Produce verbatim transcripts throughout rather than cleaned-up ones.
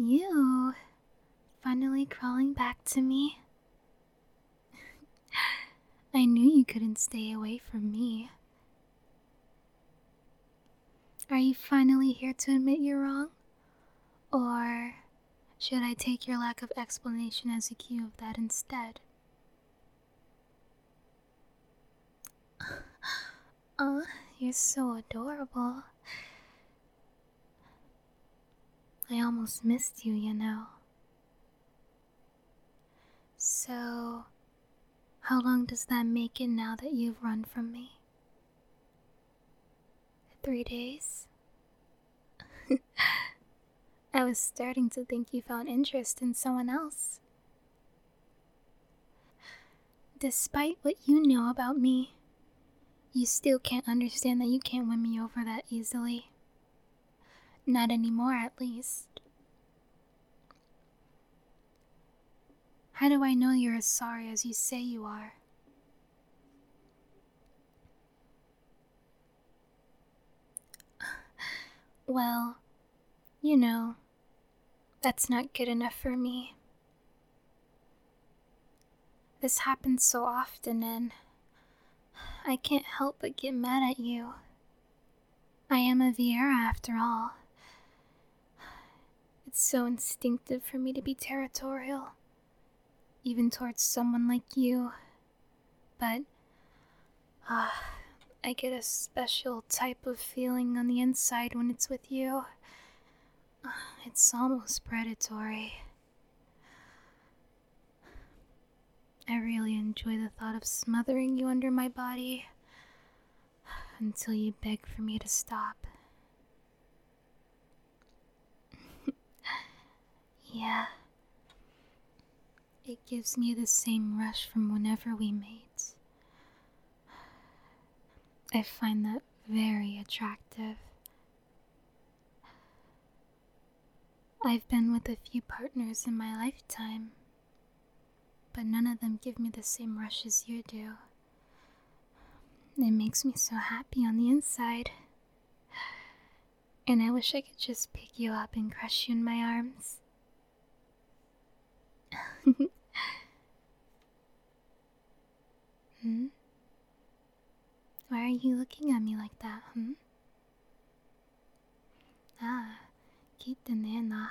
you finally crawling back to me. I knew you couldn't stay away from me. Are you finally here to admit you're wrong? Or should I take your lack of explanation as a cue of that instead? Oh, you're so adorable. I almost missed you, you know. So, how long does that make it now that you've run from me? Three days? I was starting to think you found interest in someone else. Despite what you know about me, you still can't understand that you can't win me over that easily. Not anymore, at least. How do I know you're as sorry as you say you are? Well, you know, that's not good enough for me. This happens so often and I can't help but get mad at you. I am a Viera after all. It's so instinctive for me to be territorial, even towards someone like you. But, ah, uh, I get a special type of feeling on the inside when it's with you. Uh, it's almost predatory. I really enjoy the thought of smothering you under my body until you beg for me to stop. Yeah. It gives me the same rush from whenever we mate. I find that very attractive. I've been with a few partners in my lifetime, but none of them give me the same rush as you do. It makes me so happy on the inside. And I wish I could just pick you up and crush you in my arms. Hmm? Why are you looking at me like that, hmm? Ah, kite ne na.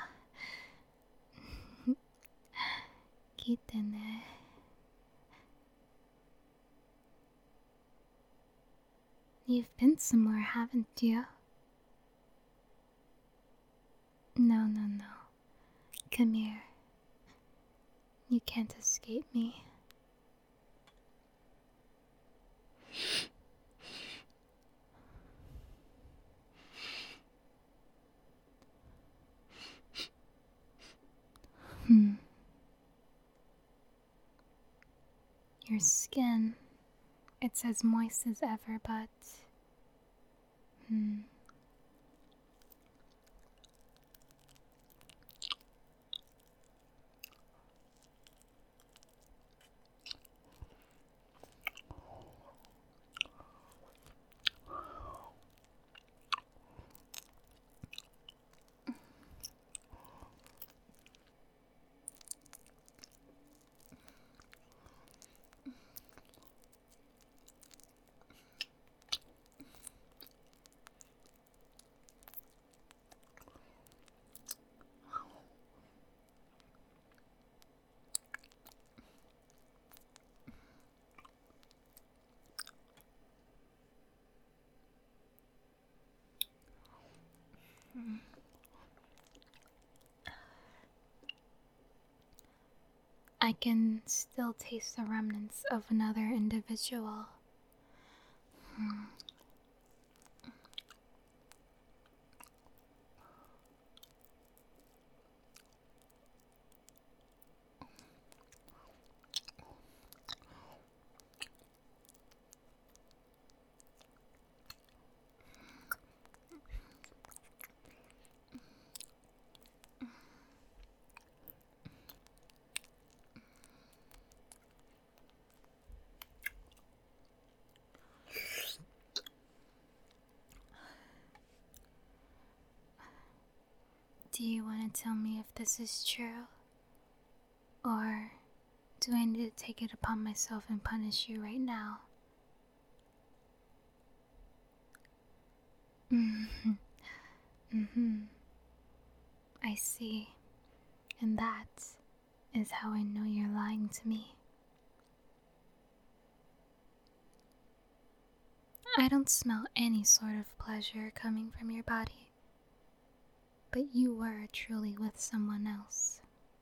Kite ne. You've been somewhere, haven't you? No, no, no. Come here. You can't escape me. Hmm. Your skin, it's as moist as ever, but... Hmm. I can still taste the remnants of another individual. Hmm. Do you want to tell me if this is true? Or do I need to take it upon myself and punish you right now? Mm-hmm. Mm-hmm. I see. And that is how I know you're lying to me. I don't smell any sort of pleasure coming from your body. But you were truly with someone else.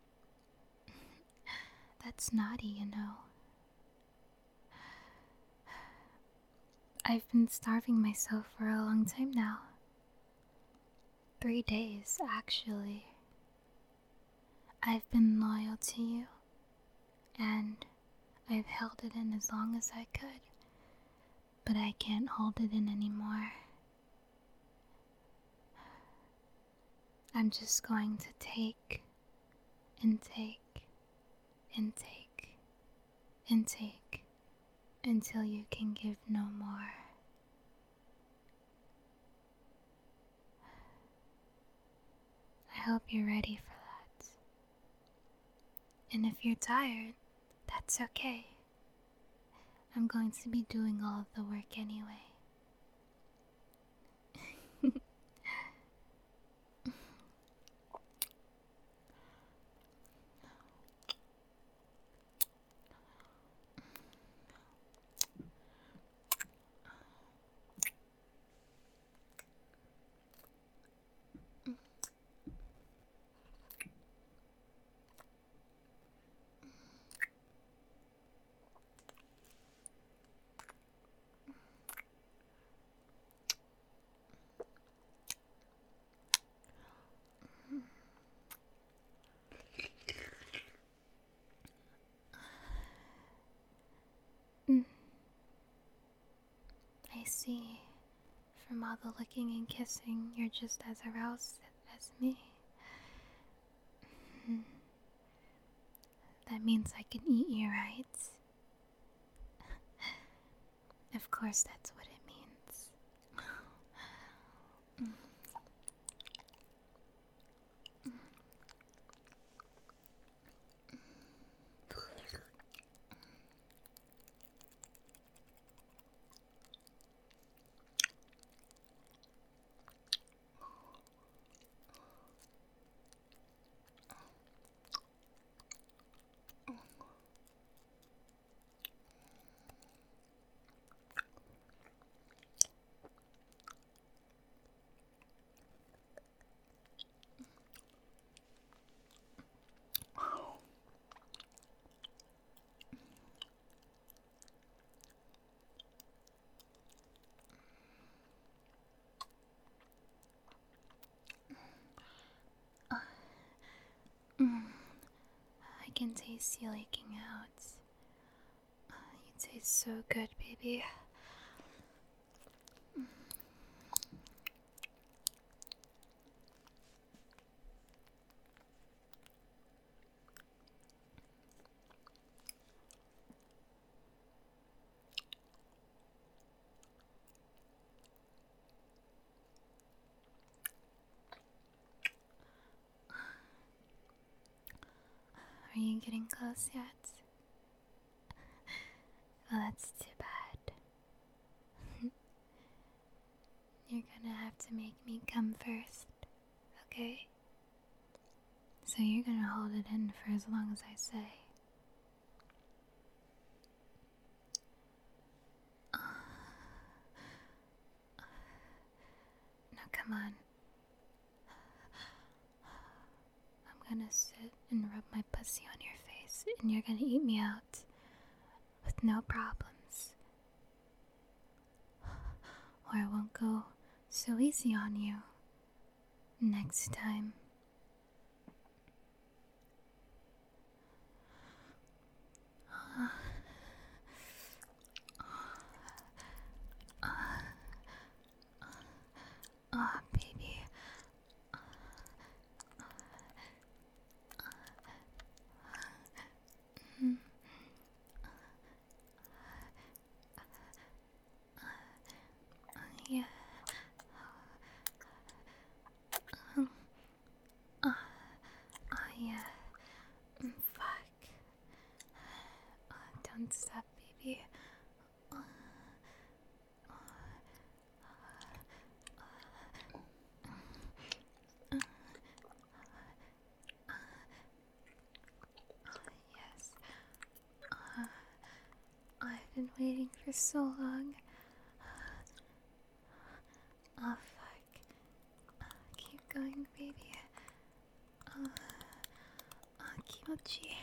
That's naughty, you know. I've been starving myself for a long time now. Three days, actually. I've been loyal to you, and I've held it in as long as I could, but I can't hold it in anymore. I'm just going to take and take and take and take until you can give no more. I hope you're ready for that. And if you're tired, that's okay. I'm going to be doing all of the work anyway. I see. From all the licking and kissing, you're just as aroused as me. That means I can eat you, right? Of course, that's what it means. I can taste you leaking out. You taste so good, baby. Are you getting close yet? Well, that's too bad. You're gonna have to make me come first, okay? So you're gonna hold it in for as long as I say. Now come on. I'm gonna sit and rub my pussy on your face, and you're gonna eat me out with no problems. Or I won't go so easy on you next time. Ah, oh, baby. Mm. Yeah. so long. Oh, fuck. Keep going, baby. Oh, oh kimochi.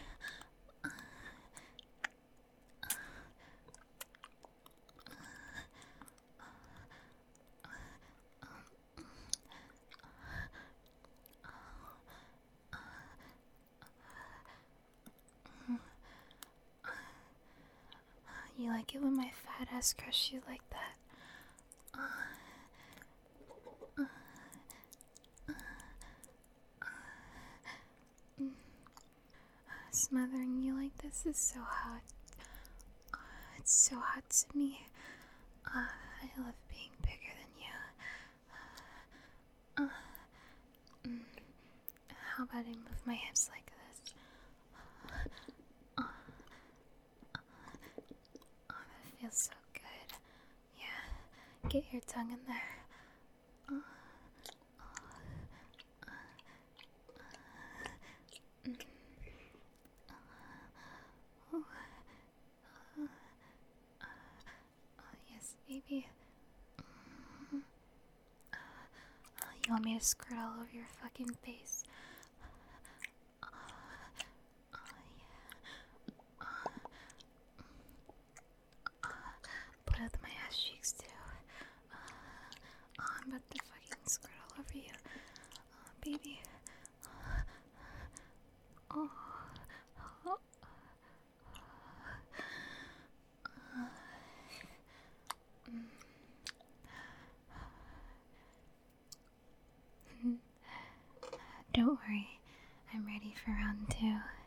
You like it when my fat ass crush you like that? Smothering you like this is so hot. It's so hot to me. Uh, I love being bigger than you. Uh, mm. How about I move my hips like this? Uh, oh, that feels so good. Yeah, get your tongue in there. Uh, mm. Oh, oh, yes, baby. Mm. You want me to squirt all over your fucking face? Oh, yeah. Put out my ass cheeks too. Oh, I'm about to fucking squirt all over you. Oh, baby. Oh. Oh. Mm. Don't worry, I'm ready for round two.